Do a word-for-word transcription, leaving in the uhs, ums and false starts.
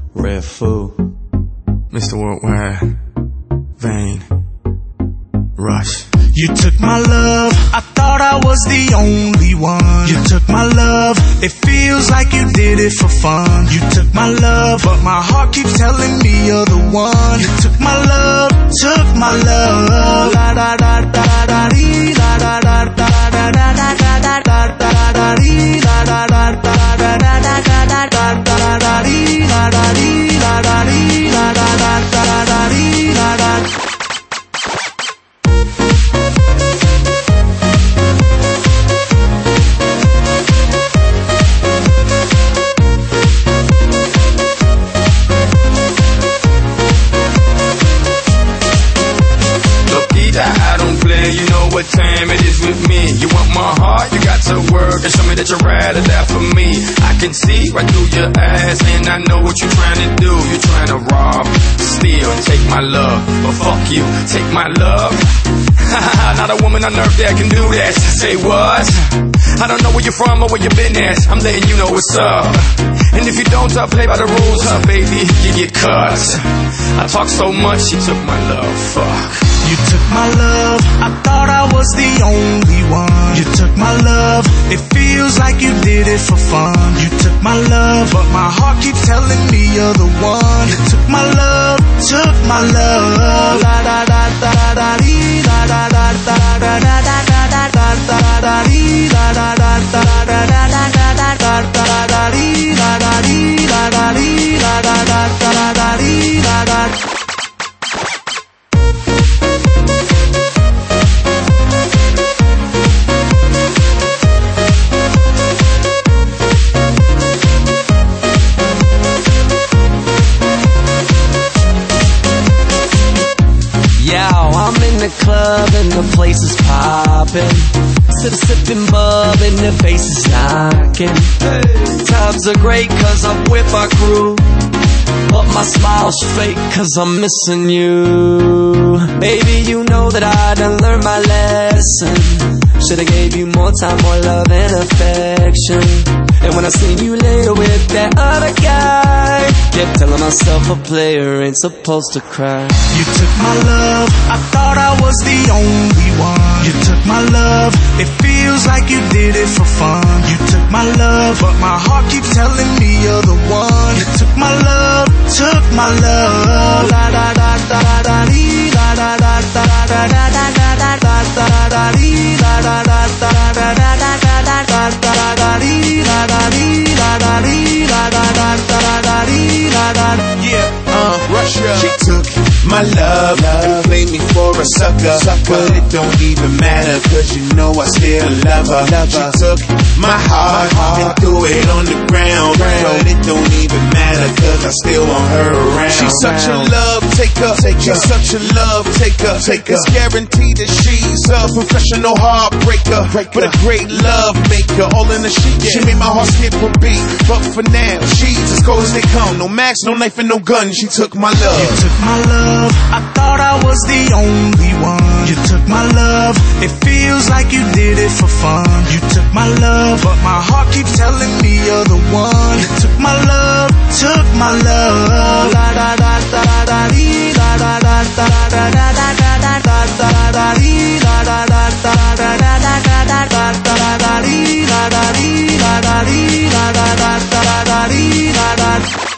Red Food, Mister Worldwide, Vane, Rush. You took my love, I thought I was the only one. You took my love, it feels like you did it for fun. You took my love, but my heart keeps telling me you're the one. You took my love, took my love. La da da da da dee, la da da da da da da da da da da dee, la da da da da da da da da da da dee, la da dee, la da dee, la da da da da dee, la da. You know what time it is with me. You want my heart, you got to work and show me that you're right or die for me. I can see right through your eyes and I know what you're trying to do. You're trying to rob, steal, and take my love. But fuck you, take my love. Not a woman on earth that can do that. Say what? I don't know where you're from or where you've been at. I'm letting you know what's up. And if you don't uh, play by the rules, huh, baby, you get cut. I talk so much, you took my love. Fuck. You took my love, I thought I was the only one. You took my love, it feels like you did it for fun. You took my love, but my heart keeps telling me you're the one. You took my love, took my love. La da da da da dee, la da da da da da da da da da da dee, la da da da da da da da da da da dee, la da dee, la da dee, la da da da da dee, la da. The club and the place is poppin'. Sip, sippin' bub and the face is knockin'. Hey. Times are great cause I'm with my crew, but my smile's fake cause I'm missing you. Baby, you know that I done learned my lesson. Should've gave you more time, more love and affection. And when I seen you later with that other guy, kept telling myself a player ain't supposed to cry. You took my love, I thought I was the only one. You took my love, it feels like you did it for fun. You took my love, but my heart keeps telling me you're the one. You took my love, took my love. La da da da da dee, la da da da da da da da da da da dee, la da da da da da da da da da da dee, la da dee, la da dee, la da da da da dee, la da. Yeah, uh, Russia. She took my love, love, played me for a sucker, sucker. But it don't even matter, cause you know I still love her. Love her. She took my heart, heart and threw it on the ground, ground. But it don't even matter, cause I still want her around. She's such a love taker, taker. She's such a love taker, taker. It's guaranteed that she's a professional heartbreaker, breaker. But a great love maker, all in the sheet. Yeah. She made my heart skip a beat, but for now, she's as cold as they come. No max, no knife and no gun, she took my love. You took my love, I thought I was the only one. You took my love, it feels like you did it for fun. You took my love, but my heart keeps telling me you're the one. You took my love, took my love. La da da da da dee, la da da da da da da da da da da dee, la da da da da da da da da da da dee, la da dee, la da dee, la da da da da dee, la da.